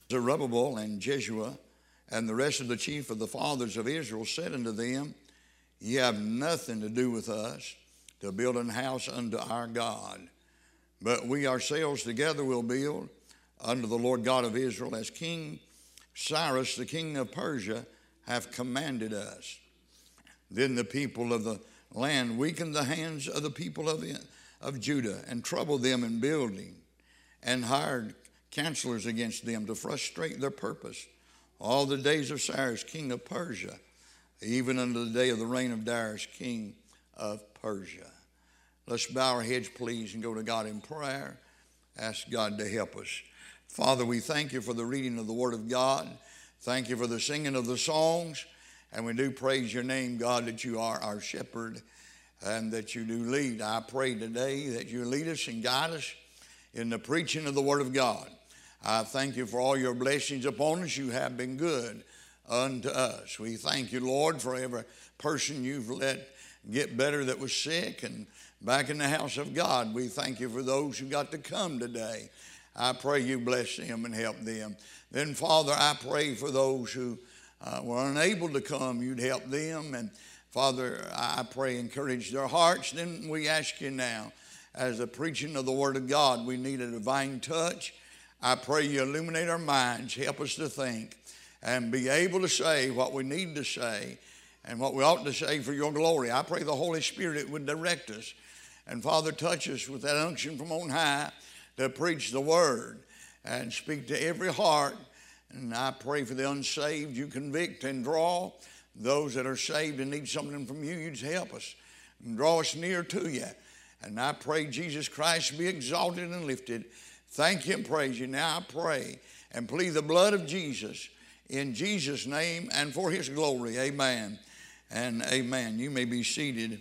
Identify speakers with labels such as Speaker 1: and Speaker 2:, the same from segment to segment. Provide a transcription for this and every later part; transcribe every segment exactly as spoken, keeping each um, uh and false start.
Speaker 1: Zerubbabel and Jeshua and the rest of the chief of the fathers of Israel said unto them, Ye have nothing to do with us to build an house unto our God, but we ourselves together will build unto the Lord God of Israel, as King Cyrus the king of Persia hath commanded us. Then the people of the land weakened the hands of the people of, the, of Judah and troubled them in building, and hired counselors against them to frustrate their purpose all the days of Cyrus king of Persia, even unto the day of the reign of Darius king of Persia. Let's bow our heads, please, and go to God in prayer. Ask God to help us. Father, we thank you for the reading of the Word of God. Thank you for the singing of the songs. And we do praise your name, God, that you are our shepherd and that you do lead. I pray today that you lead us and guide us in the preaching of the Word of God. I thank you for all your blessings upon us. You have been good unto us. We thank you, Lord, for every person you've let get better that was sick and back in the house of God. We thank you for those who got to come today. I pray you bless them and help them. Then, Father, I pray for those who uh, were unable to come, you'd help them. And, Father, I pray encourage their hearts. Then we ask you now, as the preaching of the Word of God, we need a divine touch. I pray you illuminate our minds, help us to think, and be able to say what we need to say and what we ought to say for your glory. I pray the Holy Spirit would direct us. And, Father, touch us with that unction from on high to preach the Word and speak to every heart. And I pray for the unsaved, you convict and draw. Those that are saved and need something from you, you just help us and draw us near to you. And I pray Jesus Christ be exalted and lifted. Thank you and praise you. Now I pray and plead the blood of Jesus in Jesus' name and for his glory. Amen and amen. You may be seated.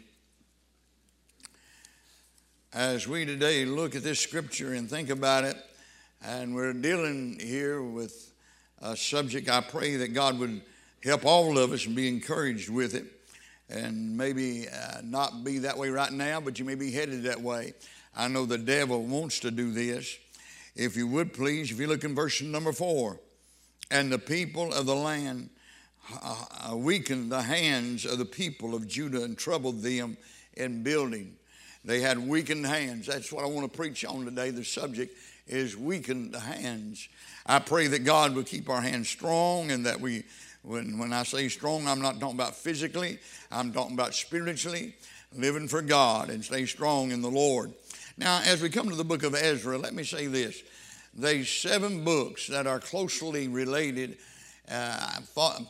Speaker 1: As we today look at this scripture and think about it, and we're dealing here with a subject, I pray that God would help all of us and be encouraged with it, and maybe uh, not be that way right now, but you may be headed that way. I know the devil wants to do this. If you would please, if you look in verse number four, and the people of the land uh, weakened the hands of the people of Judah and troubled them in building. They had weakened hands. That's what I want to preach on today. The subject is weakened hands. I pray that God will keep our hands strong, and that we, when, when I say strong, I'm not talking about physically. I'm talking about spiritually, living for God and stay strong in the Lord. Now, as we come to the book of Ezra, let me say this. There's seven books that are closely related, uh,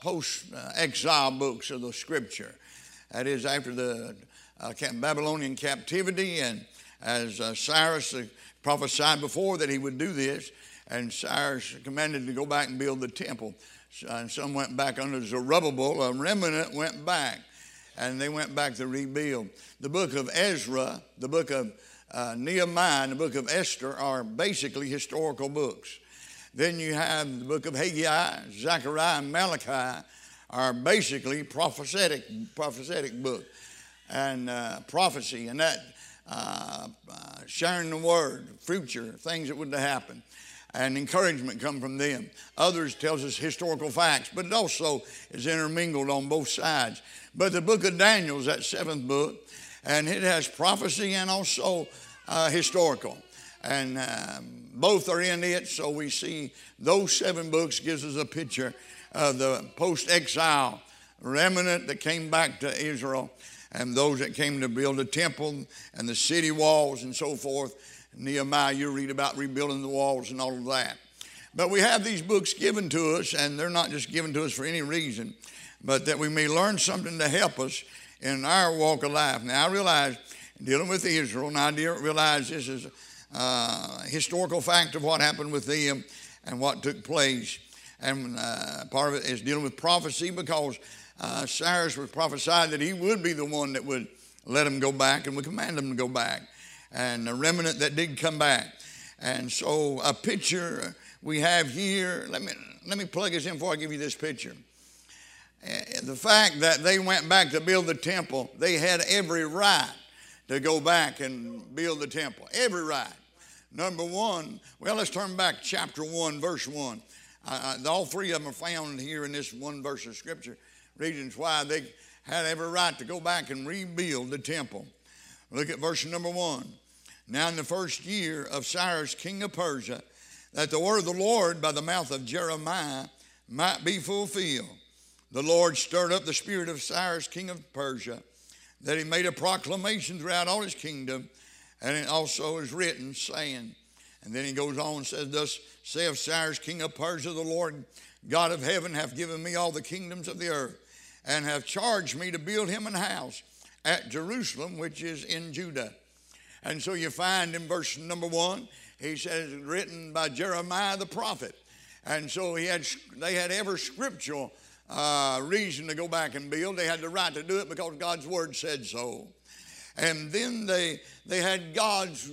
Speaker 1: post-exile books of the Scripture. That is after the uh, Babylonian captivity, and as uh, Cyrus uh, prophesied before that he would do this, and Cyrus commanded to go back and build the temple. And some went back under Zerubbabel. A remnant went back, and they went back to rebuild. The book of Ezra, the book of uh, Nehemiah, and the book of Esther are basically historical books. Then you have the book of Haggai, Zechariah, and Malachi are basically prophetic, prophetic book and uh, prophecy, and that uh, uh, sharing the word, future things that would happen, and encouragement come from them. Others tells us historical facts, but it also is intermingled on both sides. But the book of Daniel is that seventh book, and it has prophecy and also uh, historical, and um, both are in it. So we see those seven books gives us a picture of the post-exile remnant that came back to Israel, and those that came to build the temple and the city walls and so forth. Nehemiah, you read about rebuilding the walls and all of that. But we have these books given to us, and they're not just given to us for any reason, but that we may learn something to help us in our walk of life. Now, I realize, dealing with Israel, and I realize this is a historical fact of what happened with them and what took place. And uh, part of it is dealing with prophecy, because uh, Cyrus was prophesied that he would be the one that would let them go back and would command them to go back. And a remnant that did come back. And so a picture we have here, let me, let me plug this in before I give you this picture. Uh, the fact that they went back to build the temple, they had every right to go back and build the temple. Every right. Number one, well, let's turn back chapter one, verse one. I, I, all three of them are found here in this one verse of Scripture, reasons why they had every right to go back and rebuild the temple. Look at verse number one. Now in the first year of Cyrus, king of Persia, that the word of the Lord by the mouth of Jeremiah might be fulfilled, the Lord stirred up the spirit of Cyrus, king of Persia, that he made a proclamation throughout all his kingdom, and it also is written, saying, and then he goes on and says, thus saith Cyrus, king of Persia, the Lord God of heaven hath given me all the kingdoms of the earth, and hath charged me to build him an house at Jerusalem, which is in Judah. And so you find in verse number one, he says, written by Jeremiah the prophet. And so he had, they had every scriptural uh, reason to go back and build. They had the right to do it because God's word said so. And then they, they had God's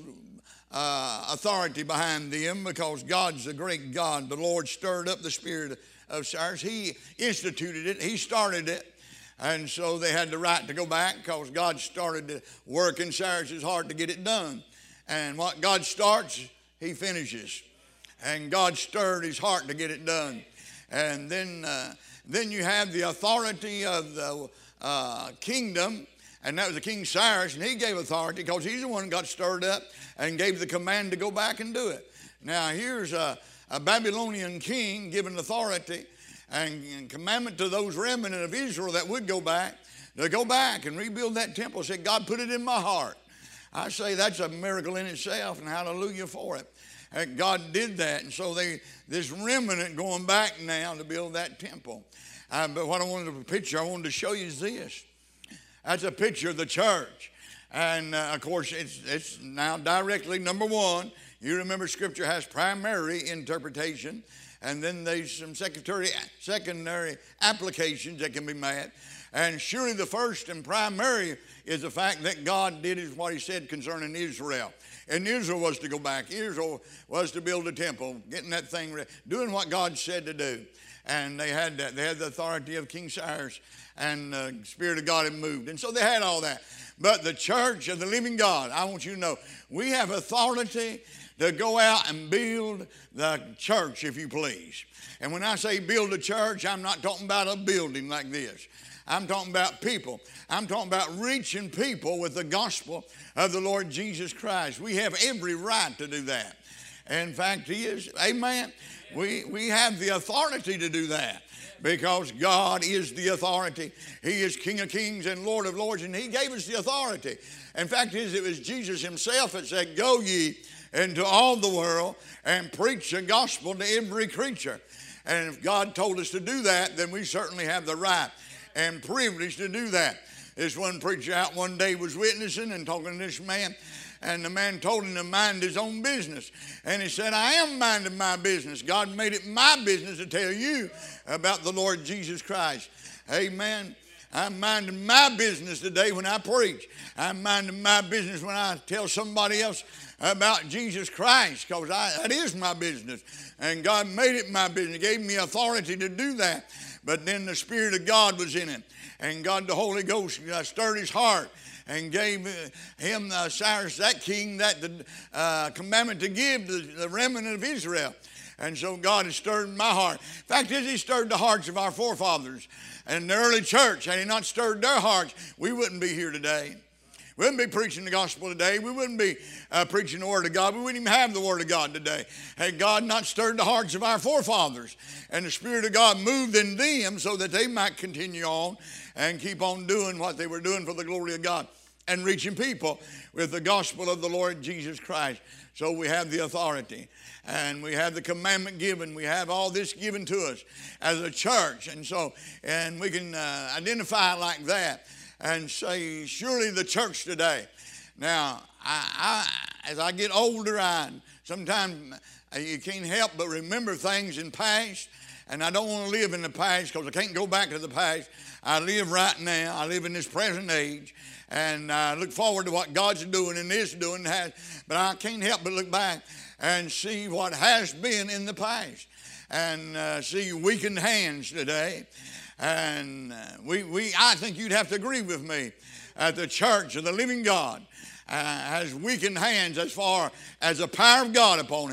Speaker 1: uh, authority behind them because God's the great God. The Lord stirred up the spirit of Cyrus. He instituted it. He started it. And so they had the right to go back because God started to work in Cyrus's heart to get it done. And what God starts, he finishes. And God stirred his heart to get it done. And then, uh, then you have the authority of the uh, kingdom, and that was the King Cyrus, and he gave authority because he's the one who got stirred up and gave the command to go back and do it. Now here's a, a Babylonian king giving authority and commandment to those remnant of Israel that would go back, to go back and rebuild that temple. Said, God put it in my heart. I say that's a miracle in itself, and hallelujah for it. And God did that, and so they this remnant going back now to build that temple. Uh, but what I wanted to picture, I wanted to show you is this. That's a picture of the church. And uh, of course, it's, it's now directly, number one, you remember Scripture has primary interpretation, and then there's some secondary, secondary applications that can be made. And surely the first and primary is the fact that God did is what he said concerning Israel. And Israel was to go back. Israel was to build a temple, getting that thing ready, doing what God said to do. And they had that. They had the authority of King Cyrus, and the Spirit of God had moved. And so they had all that. But the church of the living God, I want you to know, we have authority to go out and build the church, if you please. And when I say build a church, I'm not talking about a building like this. I'm talking about people. I'm talking about reaching people with the gospel of the Lord Jesus Christ. We have every right to do that. In fact, he is, amen, we, we have the authority to do that because God is the authority. He is King of kings and Lord of lords, and he gave us the authority. In fact, it was Jesus himself that said, go ye into all the world and preach the gospel to every creature. And if God told us to do that, then we certainly have the right and privilege to do that. This one preacher out one day was witnessing and talking to this man, and the man told him to mind his own business. And he said, I am minding my business. God made it my business to tell you about the Lord Jesus Christ. Amen. I'm minding my business today when I preach. I'm minding my business when I tell somebody else about Jesus Christ, because that is my business. And God made it my business. He gave me authority to do that. But then the Spirit of God was in it. And God, the Holy Ghost, uh, stirred his heart and gave uh, him, uh, Cyrus, that king, that the uh, commandment to give the, the remnant of Israel. And so God has stirred my heart. Fact is, he stirred the hearts of our forefathers. And the early church, had he not stirred their hearts, we wouldn't be here today. We wouldn't be preaching the gospel today. We wouldn't be uh, preaching the word of God. We wouldn't even have the word of God today. Had God not stirred the hearts of our forefathers, and the Spirit of God moved in them so that they might continue on and keep on doing what they were doing for the glory of God and reaching people with the gospel of the Lord Jesus Christ. So we have the authority, and we have the commandment given. We have all this given to us as a church. And so, and we can uh, identify it like that and say, surely the church today. Now, I, I, as I get older, I sometimes you can't help but remember things in past. And I don't want to live in the past because I can't go back to the past. I live right now. I live in this present age. And I look forward to what God's doing and is doing. But I can't help but look back and see what has been in the past. And uh, see weakened hands today. And uh, we, we, I think you'd have to agree with me that the church of the living God uh, has weakened hands as far as the power of God upon it.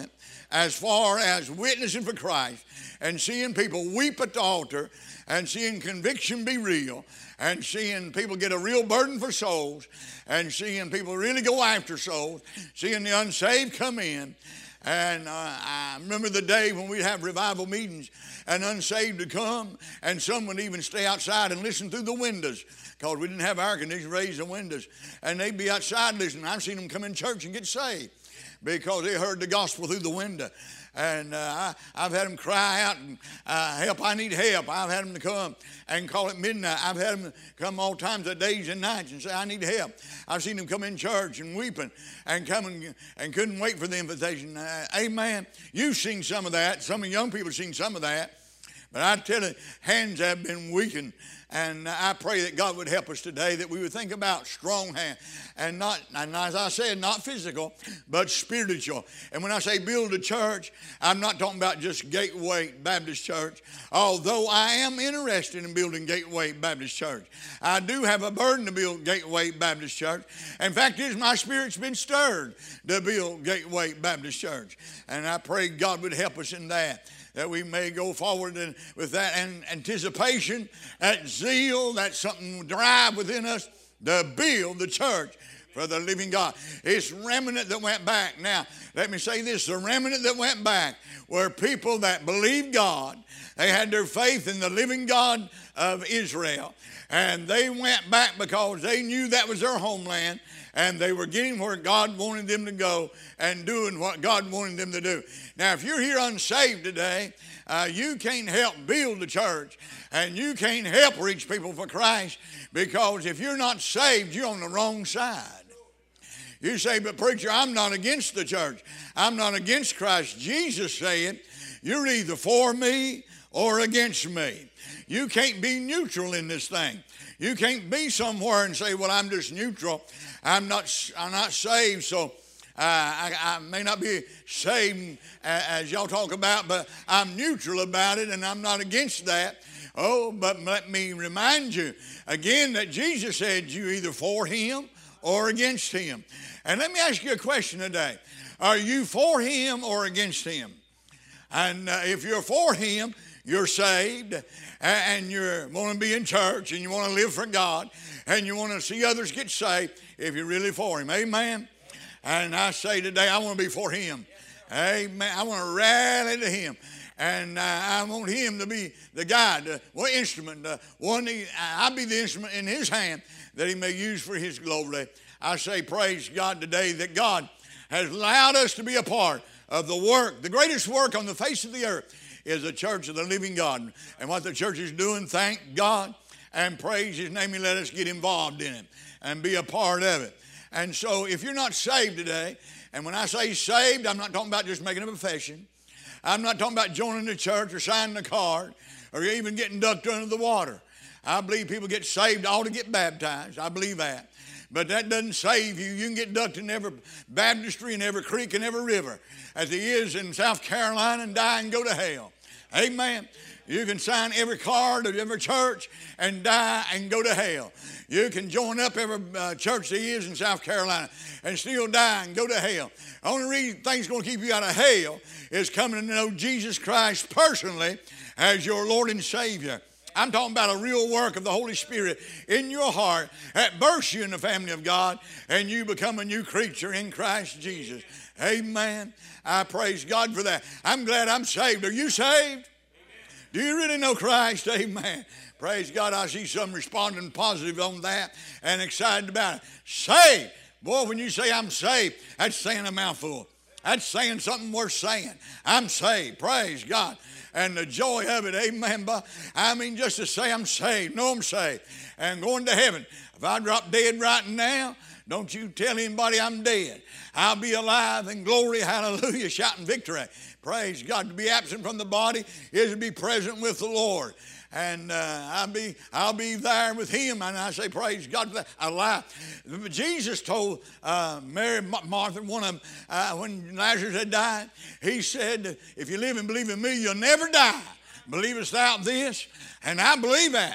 Speaker 1: as far as witnessing for Christ and seeing people weep at the altar and seeing conviction be real and seeing people get a real burden for souls and seeing people really go after souls, seeing the unsaved come in. And uh, I remember the day when we'd have revival meetings and unsaved would come, and some would even stay outside and listen through the windows because we didn't have air conditioning, raise the windows. And they'd be outside listening. I've seen them come in church and get saved because they heard the gospel through the window. And uh, I, I've had them cry out, and, uh, help, I need help. I've had them to come and call it midnight. I've had them come all times of days and nights and say, I need help. I've seen them come in church and weeping and coming and couldn't wait for the invitation. Uh, amen. You've seen some of that. Some of the young people have seen some of that. But I tell you, hands have been weakened. And I pray that God would help us today, that we would think about strong hand. And not, and as I said, not physical, but spiritual. And when I say build a church, I'm not talking about just Gateway Baptist Church. Although I am interested in building Gateway Baptist Church. I do have a burden to build Gateway Baptist Church. In fact, is my spirit's been stirred to build Gateway Baptist Church. And I pray God would help us in that, that we may go forward in, with that and anticipation, that zeal, that something drive within us to build the church for the living God. It's remnant that went back. Now, let me say this. The remnant that went back were people that believed God. They had their faith in the living God of Israel. And they went back because they knew that was their homeland. And they were getting where God wanted them to go and doing what God wanted them to do. Now, if you're here unsaved today, uh, you can't help build the church. And you can't help reach people for Christ, because if you're not saved, you're on the wrong side. You say, but preacher, I'm not against the church. I'm not against Christ. Jesus said, you're either for me or against me. You can't be neutral in this thing. You can't be somewhere and say, well, I'm just neutral. I'm not, I'm not saved, so uh, I, I may not be saved as y'all talk about, but I'm neutral about it and I'm not against that. Oh, but let me remind you again that Jesus said you either for him or against him. And let me ask you a question today. Are you for him or against him? And uh, if you're for him, you're saved, and you want to be in church, and you want to live for God, and you want to see others get saved if you're really for him. Amen? And I say today, I want to be for him. Amen. I want to rally to him. And uh, I want him to be the guide, the what instrument, the one he, I'll be the instrument in his hand that he may use for his glory. I say praise God today that God has allowed us to be a part of the work. The greatest work on the face of the earth is the church of the living God. And what the church is doing, thank God and praise his name, and let us get involved in it and be a part of it. And so if you're not saved today, and when I say saved, I'm not talking about just making a profession. I'm not talking about joining the church or signing a card or even getting ducked under the water. I believe people get saved ought to get baptized. I believe that. But that doesn't save you. You can get ducked in every baptistry and every creek and every river, as he is in South Carolina, and die and go to hell. Amen. You can sign every card of every church and die and go to hell. You can join up every uh, church there is in South Carolina and still die and go to hell. The only reason things going to keep you out of hell is coming to know Jesus Christ personally as your Lord and Savior. I'm talking about a real work of the Holy Spirit in your heart that births you in the family of God, and you become a new creature in Christ Jesus. Amen. I praise God for that. I'm glad I'm saved. Are you saved? Do you really know Christ? Amen. Praise God. I see some responding positive on that and excited about it. Saved. Boy, when you say I'm saved, that's saying a mouthful. That's saying something worth saying. I'm saved. Praise God. And the joy of it, amen. But I mean, just to say I'm saved, know I'm saved, and going to heaven. If I drop dead right now, don't you tell anybody I'm dead. I'll be alive in glory, hallelujah, shouting victory. Praise God. To be absent from the body is to be present with the Lord. And uh, I'll be I'll be there with him. And I say, praise God for that. Alive. Jesus told uh, Mary, Martha, one of them, uh, when Lazarus had died, he said, if you live and believe in me, you'll never die. Believest thou this? And I believe that.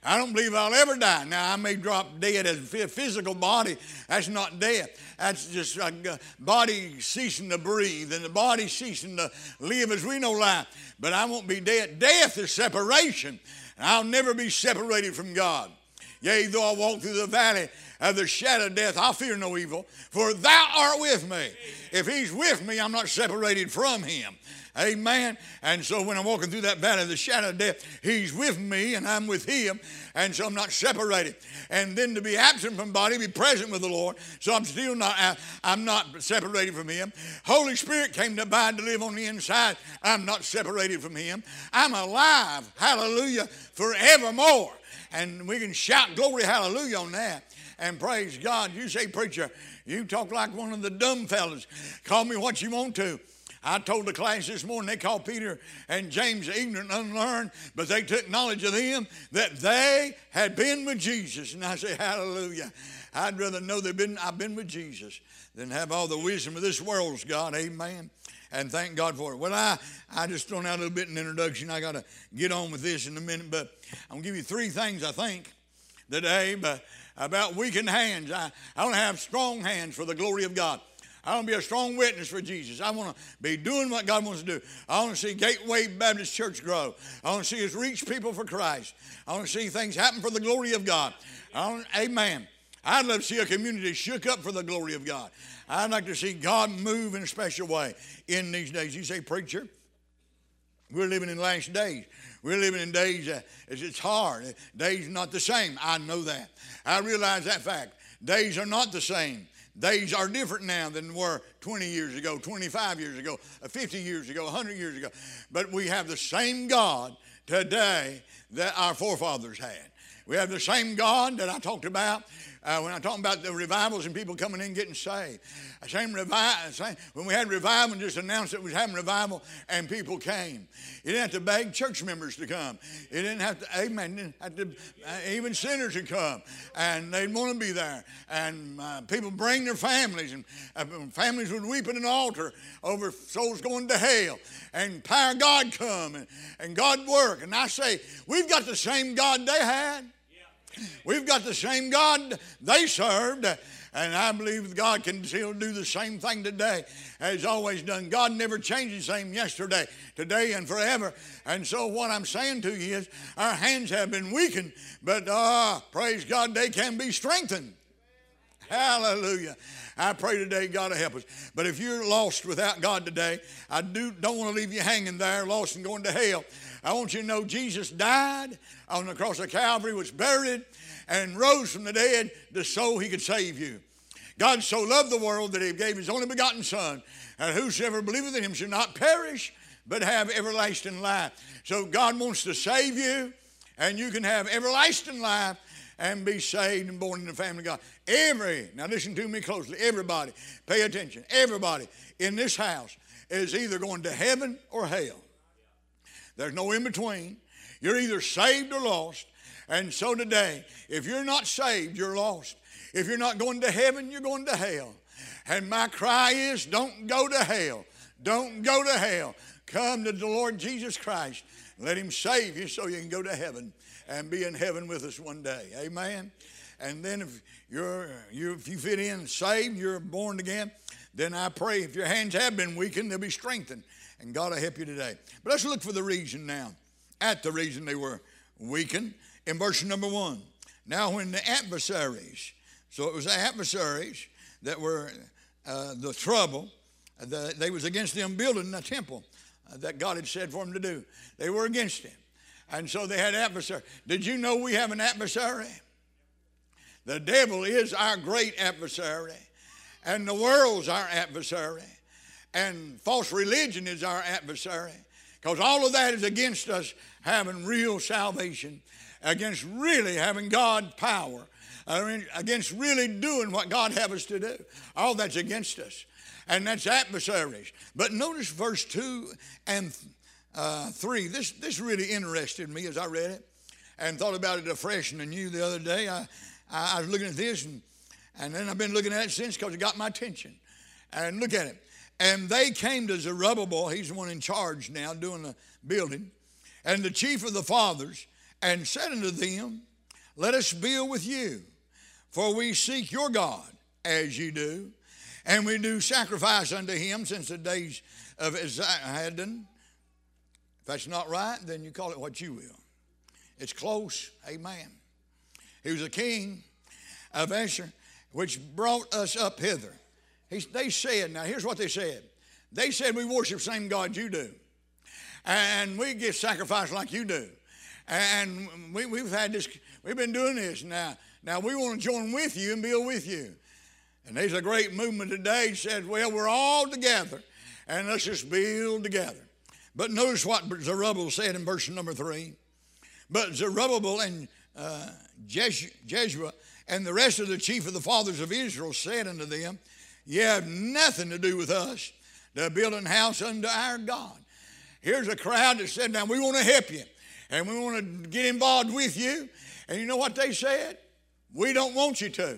Speaker 1: I don't believe I'll ever die. Now, I may drop dead as a physical body. That's not death. That's just a body ceasing to breathe and the body ceasing to live as we know life. But I won't be dead. Death is separation. And I'll never be separated from God. Yea, though I walk through the valley of the shadow of death, I'll fear no evil, for thou art with me. If he's with me, I'm not separated from him. Amen. And so when I'm walking through that valley of the shadow of death, he's with me and I'm with him. And so I'm not separated. And then to be absent from body, be present with the Lord. So I'm still not, I'm not separated from him. Holy Spirit came to abide to live on the inside. I'm not separated from him. I'm alive. Hallelujah. Forevermore. And we can shout glory, hallelujah on that. And praise God. You say, preacher, you talk like one of the dumb fellas. Call me what you want to. I told the class this morning, they called Peter and James ignorant and unlearned, but they took knowledge of them that they had been with Jesus. And I say, hallelujah. I'd rather know they've been, I've been with Jesus than have all the wisdom of this world's God. Amen. And thank God for it. Well, I, I just thrown out a little bit in the introduction. I got to get on with this in a minute, but I'm going to give you three things, I think, today but about weakened hands. I, I want to have strong hands for the glory of God. I want to be a strong witness for Jesus. I want to be doing what God wants to do. I want to see Gateway Baptist Church grow. I want to see us reach people for Christ. I want to see things happen for the glory of God. I want, amen. I'd love to see a community shook up for the glory of God. I'd like to see God move in a special way in these days. You say, preacher, we're living in last days. We're living in days that it's hard. Days are not the same. I know that. I realize that fact. Days are not the same. Days are different now than were twenty years ago, twenty-five years ago, fifty years ago, one hundred years ago. But we have the same God today that our forefathers had. We have the same God that I talked about uh, when I talked about the revivals and people coming in getting saved. Same revival. Same, when we had revival and just announced that we was having revival and people came. You didn't have to beg church members to come. You didn't have to, amen, didn't have to, uh, even sinners would come and they'd want to be there. And uh, people bring their families and uh, families would weep at an altar over souls going to hell. And power of God come and, and God work. And I say, we've got the same God they had. We've got the same God they served, and I believe God can still do the same thing today as He's always done. God never changed the same yesterday, today, and forever. And so what I'm saying to you is our hands have been weakened, but uh, praise God, they can be strengthened. Hallelujah. I pray today God will help us. But if you're lost without God today, I do, don't want to leave you hanging there, lost and going to hell. I want you to know Jesus died on the cross of Calvary, was buried, and rose from the dead to so he could save you. God so loved the world that he gave his only begotten Son, and whosoever believeth in him shall not perish, but have everlasting life. So God wants to save you, and you can have everlasting life and be saved and born in the family of God. Every, now listen to me closely, everybody, pay attention, everybody in this house is either going to heaven or hell. There's no in between. You're either saved or lost. And so today, if you're not saved, you're lost. If you're not going to heaven, you're going to hell. And my cry is, don't go to hell. Don't go to hell. Come to the Lord Jesus Christ. Let him save you so you can go to heaven and be in heaven with us one day. Amen. And then if you're, you if you fit in saved, you're born again, then I pray if your hands have been weakened, they'll be strengthened. And God will help you today. But let's look for the reason now. At the reason they were weakened. In verse number one. Now when the adversaries, so it was the adversaries that were uh, the trouble, the, they was against them building the temple uh, that God had said for them to do. They were against him. And so they had adversary. Did you know we have an adversary? The devil is our great adversary. And the world's our adversary. And false religion is our adversary. Because all of that is against us having real salvation. Against really having God's power. Against really doing what God has us to do. All that's against us. And that's adversaries. But notice verse two and uh, three. This, this really interested me as I read it. And thought about it afresh and anew the other day. I, I, I was looking at this. And, and then I've been looking at it since because it got my attention. And look at it. And they came to Zerubbabel, he's the one in charge now doing the building, and the chief of the fathers, and said unto them, let us build with you, for we seek your God as you do, and we do sacrifice unto him since the days of Esarhaddon. If that's not right, then you call it what you will. It's close, amen. He was a king of Asher, which brought us up hither. He, they said, now here's what they said. They said, we worship the same God you do, and we give sacrifice like you do. And we, we've had this, we've been doing this now. Now we want to join with you and build with you. And there's a great movement today that says, well, we're all together and let's just build together. But notice what Zerubbabel said in verse number three. But Zerubbabel and uh, Jeshua and the rest of the chief of the fathers of Israel said unto them, ye have nothing to do with us to build an house unto our God. Here's a crowd that said, now we want to help you. And we want to get involved with you. And you know what they said? We don't want you to.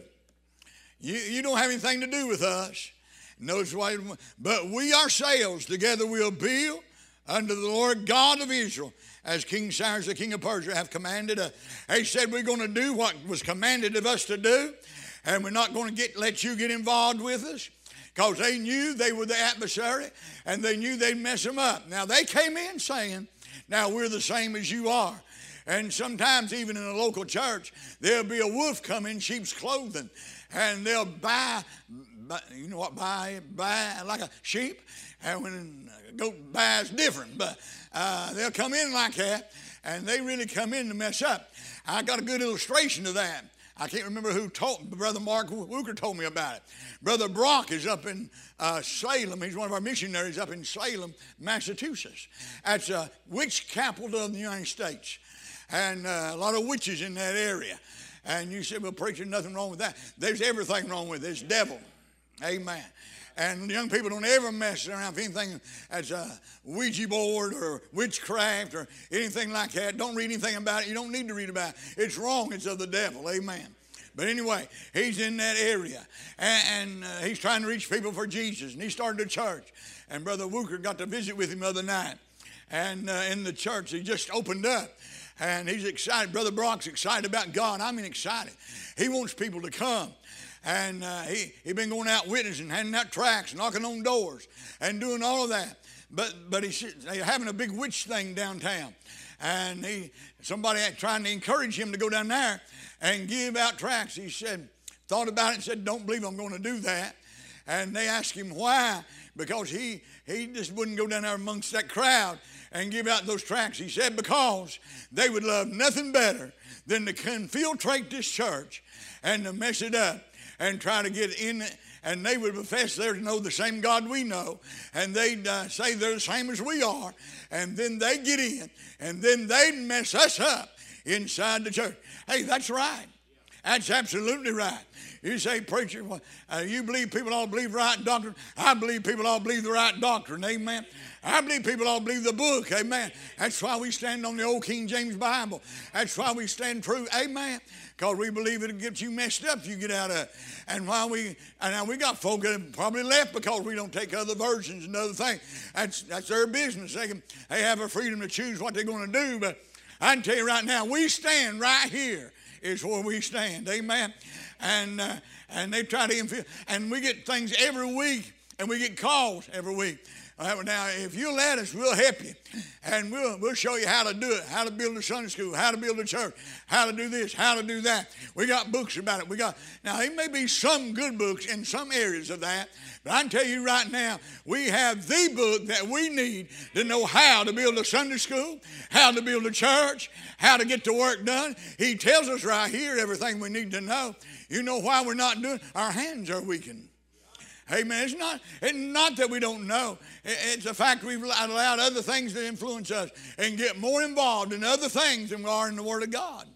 Speaker 1: You, you don't have anything to do with us. Notice why, but we ourselves together will build unto the Lord God of Israel, as King Cyrus, the king of Persia, have commanded us. He said we're going to do what was commanded of us to do, and we're not going to get let you get involved with us, because they knew they were the adversary, and they knew they'd mess them up. Now, they came in saying, now we're the same as you are. And sometimes even in a local church, there'll be a wolf come in sheep's clothing, and they'll buy, buy you know what, buy, buy like a sheep, and when a goat buys different, but uh, they'll come in like that, and they really come in to mess up. I got a good illustration of that. I can't remember who told, Brother Mark Wooker told me about it. Brother Brock is up in uh, Salem. He's one of our missionaries up in Salem, Massachusetts. That's a witch capital of the United States. And uh, a lot of witches in that area. And you said, well, preacher, nothing wrong with that. There's everything wrong with it. It's devil. Amen. And young people don't ever mess around with anything that's a Ouija board or witchcraft or anything like that. Don't read anything about it. You don't need to read about it. It's wrong. It's of the devil. Amen. But anyway, he's in that area. And, and uh, he's trying to reach people for Jesus. And he started a church. And Brother Wooker got to visit with him the other night. And uh, in the church, he just opened up. And he's excited. Brother Brock's excited about God. I mean excited. He wants people to come. And uh, he he been going out witnessing, handing out tracts, knocking on doors, and doing all of that. But but he's they're having a big witch thing downtown, and he somebody trying to encourage him to go down there and give out tracts. He said, thought about it and said, don't believe I'm going to do that. And they asked him why, because he he just wouldn't go down there amongst that crowd and give out those tracts. He said because they would love nothing better than to infiltrate this church and to mess it up and try to get in, and they would profess they know the same God we know, and they'd uh, say they're the same as we are, and then they get in, and then they'd mess us up inside the church. Hey, that's right. That's absolutely right. You say, preacher, well, uh, you believe people all believe right doctrine? I believe people all believe the right doctrine, amen. I believe people all believe the book, amen. That's why we stand on the old King James Bible. That's why we stand true, amen. Because we believe it'll get you messed up if you get out of it. And why we, and now we got folk that have probably left because we don't take other versions and other things. That's, that's their business. They, can, they have a freedom to choose what they're going to do. But I can tell you right now, we stand right here is where we stand, amen. And uh, and they try to infiltrate, and we get things every week, and we get calls every week. Uh, now, if you let us, we'll help you, and we'll we'll show you how to do it, how to build a Sunday school, how to build a church, how to do this, how to do that. We got books about it. We got now. There may be some good books in some areas of that, but I can tell you right now, we have the book that we need to know how to build a Sunday school, how to build a church, how to get the work done. He tells us right here everything we need to know. You know why we're not doing? Our hands are weakened. Amen. It's not, it's not that we don't know. It's the fact we've allowed other things to influence us and get more involved in other things than we are in the Word of God.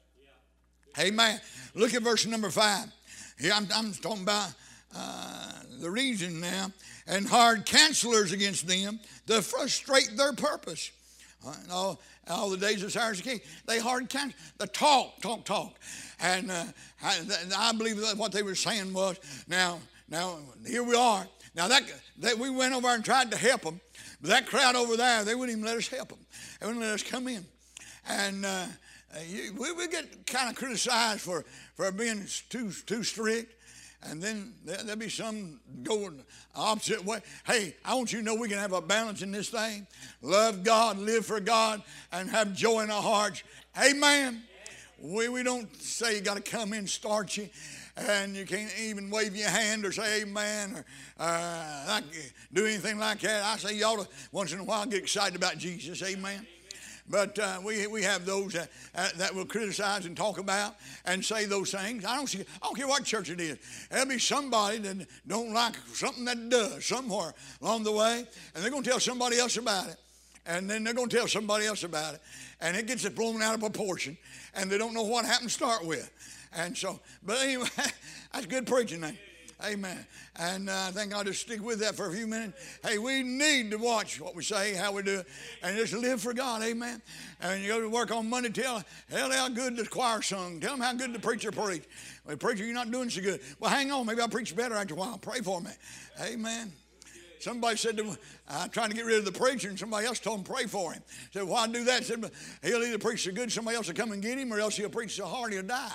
Speaker 1: Amen. Look at verse number five. Here I'm, I'm talking about uh, the reason now. And hard counselors against them to frustrate their purpose. Uh, all, all the days of Cyrus the king, they hard counsel. The talk, talk, talk. And uh, I, I believe that what they were saying was, now, Now, here we are. Now, that, that we went over and tried to help them. But that crowd over there, they wouldn't even let us help them. They wouldn't let us come in. And uh, uh, you, we, we get kind of criticized for, for being too, too strict. And then there, there'll be some going the opposite way. Hey, I want you to know we can have a balance in this thing. Love God, live for God, and have joy in our hearts. Amen. We, we don't say you got to come in starchy and you can't even wave your hand or say amen or uh, like, do anything like that. I say you ought to once in a while get excited about Jesus. Amen. But uh, we we have those that, uh, that will criticize and talk about and say those things. I don't see. I don't care what church it is. There'll be somebody that don't like something that does somewhere along the way, and they're going to tell somebody else about it, and then they're going to tell somebody else about it, and it gets blown out of proportion, and they don't know what happened to start with. And so, but anyway, that's good preaching now. Amen. And uh, I think I'll just stick with that for a few minutes. Hey, we need to watch what we say, how we do it, and just live for God. Amen. And you go to work on Monday, tell hell how good the choir sung. Tell them how good the preacher preached. Well, preacher, you're not doing so good. Well, hang on. Maybe I'll preach better after a while. Pray for me. Amen. Somebody said, to, I'm trying to get rid of the preacher, and somebody else told him, pray for him. Said, why do that? Said, he'll either preach so good, somebody else will come and get him, or else he'll preach so hard he'll die.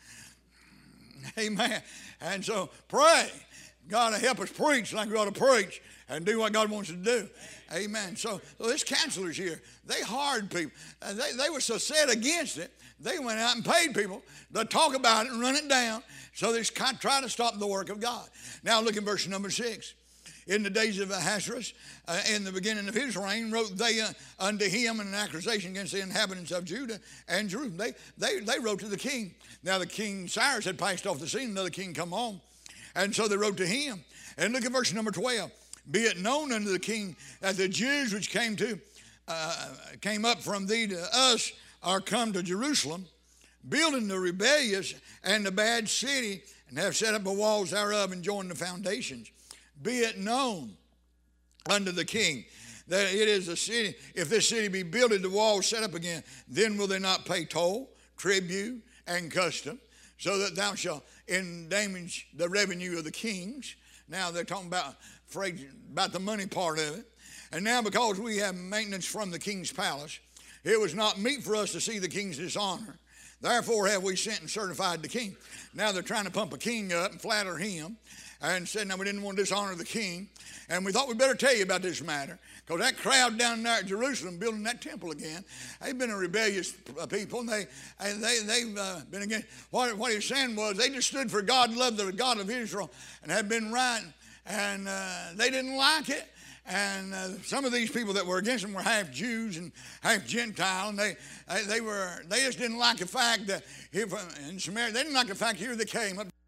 Speaker 1: Amen. And so pray. God will help us preach like we ought to preach and do what God wants us to do. Amen. So, so this counselors here, they hard people. Uh, they, they were so set against it, they went out and paid people to talk about it and run it down. So they try to stop the work of God. Now look in verse number six. In the days of Ahasuerus, uh, in the beginning of his reign, wrote they uh, unto him an accusation against the inhabitants of Judah and Jerusalem. They, they, they wrote to the king. Now the king Cyrus had passed off the scene, another king come on. And so they wrote to him. And look at verse number twelve. Be it known unto the king that the Jews which came to uh, came up from thee to us are come to Jerusalem, building the rebellious and the bad city, and have set up the walls thereof and joined the foundations. Be it known unto the king that it is a city. If this city be builded, the walls set up again, then will they not pay toll, tribute, and custom, so that thou shalt endamage the revenue of the kings. Now they're talking about, about the money part of it. And now because we have maintenance from the king's palace, it was not meet for us to see the king's dishonor. Therefore have we sent and certified the king. Now they're trying to pump a king up and flatter him. And said, now we didn't want to dishonor the king. And we thought we'd better tell you about this matter. Because that crowd down there at Jerusalem building that temple again, they've been a rebellious people. And they, they, they've uh, been against. What, what he was saying was they just stood for God and loved the God of Israel and had been right. And uh, they didn't like it. And uh, some of these people that were against them were half Jews and half Gentile. And they, they, they, were, they just didn't like the fact that here in Samaria, they didn't like the fact here they came up.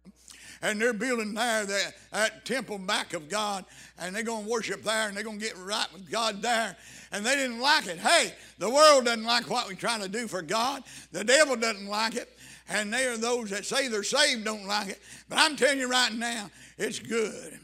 Speaker 1: And they're building there that, that temple back of God. And they're going to worship there. And they're going to get right with God there. And they didn't like it. Hey, the world doesn't like what we're trying to do for God. The devil doesn't like it. And they are those that say they're saved don't like it. But I'm telling you right now, it's good. Amen.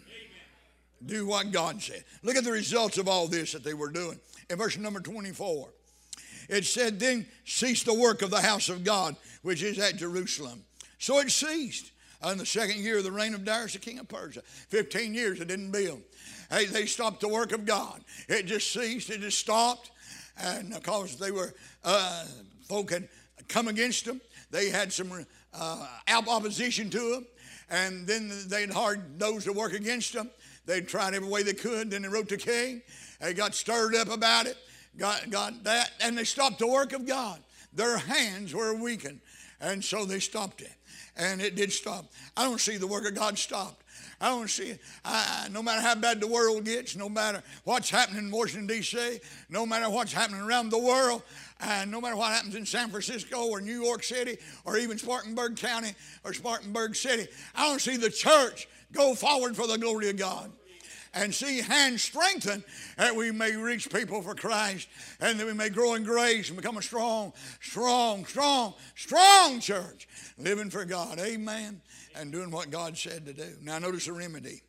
Speaker 1: Do what God said. Look at the results of all this that they were doing. In verse number twenty-four. It said, then ceased the work of the house of God, which is at Jerusalem. So it ceased. In the second year of the reign of Darius, the king of Persia. Fifteen years they didn't build. Hey, they stopped the work of God. It just ceased. It just stopped. And because they were, uh, folk had come against them. They had some uh, opposition to them. And then they'd hired those to work against them. They'd tried every way they could. Then they wrote to the king. They got stirred up about it. Got, got that. And they stopped the work of God. Their hands were weakened. And so they stopped it. And it did stop. I don't see the work of God stopped. I don't see it. I, no matter how bad the world gets, no matter what's happening in Washington, D C, no matter what's happening around the world, and no matter what happens in San Francisco or New York City or even Spartanburg County or Spartanburg City, I don't see the church go forward for the glory of God. And see hands strengthened that we may reach people for Christ and that we may grow in grace and become a strong, strong, strong, strong church living for God. Amen. And doing what God said to do. Now notice the remedy.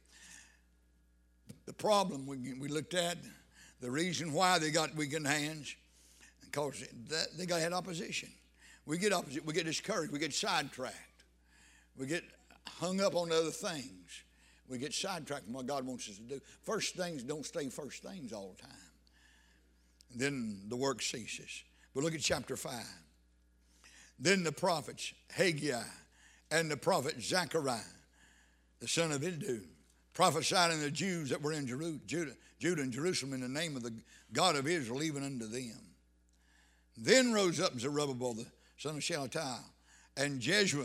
Speaker 1: The problem we, we looked at, the reason why they got weakened hands, because they got had opposition. We get opposite, we get discouraged, we get sidetracked. We get hung up on other things. We get sidetracked from what God wants us to do. First things don't stay first things all the time. And then the work ceases. But look at chapter five. Then the prophets Haggai and the prophet Zechariah, the son of Iddo, prophesied unto the Jews that were in Jeru- Judah, Judah and Jerusalem in the name of the God of Israel, even unto them. Then rose up Zerubbabel, the son of Shealtiel, and Jeshua,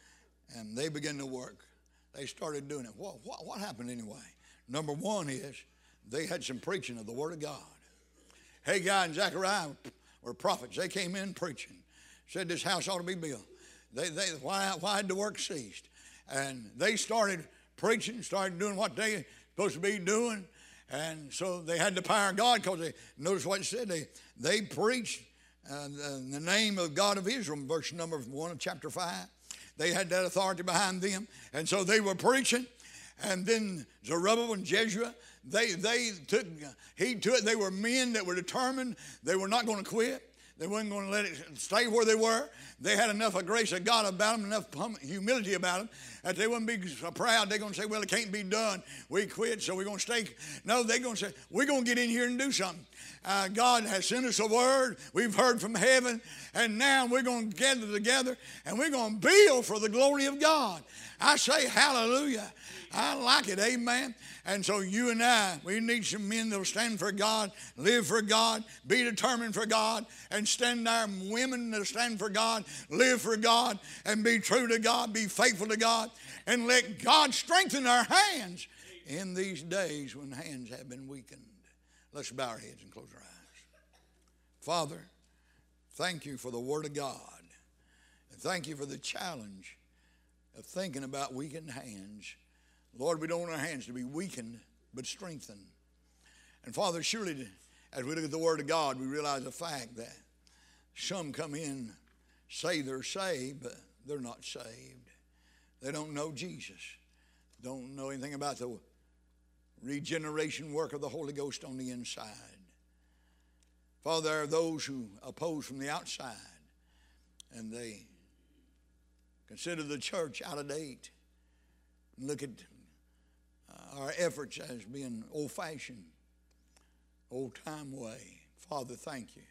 Speaker 1: and they began to work. They started doing it. What, what, what happened anyway? Number one is they had some preaching of the Word of God. Haggai and Zechariah were prophets. They came in preaching. Said this house ought to be built. They, they, why, why had the work ceased? And they started preaching, started doing what they were supposed to be doing. And so they had the power of God, because they, notice what it said, they, they preached uh, the, the name of God of Israel, verse number one of chapter five. They had that authority behind them. And so they were preaching. And then Zerubbabel and Jeshua, they, they took heed to it. They were men that were determined. They were not going to quit. They weren't going to let it stay where they were. They had enough of grace of God about them, enough humility about them, that they wouldn't be so proud. They're going to say, well, it can't be done. We quit, so we're going to stay. No, they're going to say, we're going to get in here and do something. Uh, God has sent us a word. We've heard from heaven, and now we're going to gather together, and we're going to build for the glory of God. I say hallelujah. I like it, amen. And so you and I, we need some men that will stand for God, live for God, be determined for God, and stand there, women that will stand for God, live for God, and be true to God, be faithful to God, and let God strengthen our hands in these days when hands have been weakened. Let's bow our heads and close our eyes. Father, thank you for the Word of God. And thank you for the challenge of thinking about weakened hands. Lord, we don't want our hands to be weakened, but strengthened. And Father, surely as we look at the Word of God, we realize the fact that some come in, say they're saved, but they're not saved. They don't know Jesus. Don't know anything about the regeneration work of the Holy Ghost on the inside. Father, there are those who oppose from the outside, and they consider the church out of date. Look at our efforts as being old-fashioned, old-time way. Father, thank you.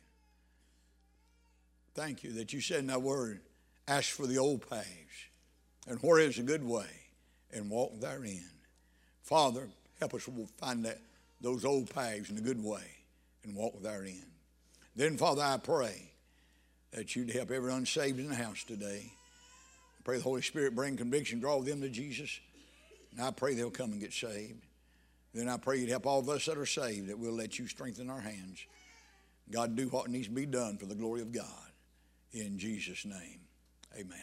Speaker 1: Thank you that you said in that word, ask for the old paths, and where is a good way, and walk therein. Father, help us find that, those old paths in a good way, and walk therein. Then, Father, I pray that you'd help every unsaved in the house today. I pray the Holy Spirit bring conviction, draw them to Jesus. And I pray they'll come and get saved. Then I pray you'd help all of us that are saved, that we'll let you strengthen our hands. God, do what needs to be done for the glory of God. In Jesus' name, amen.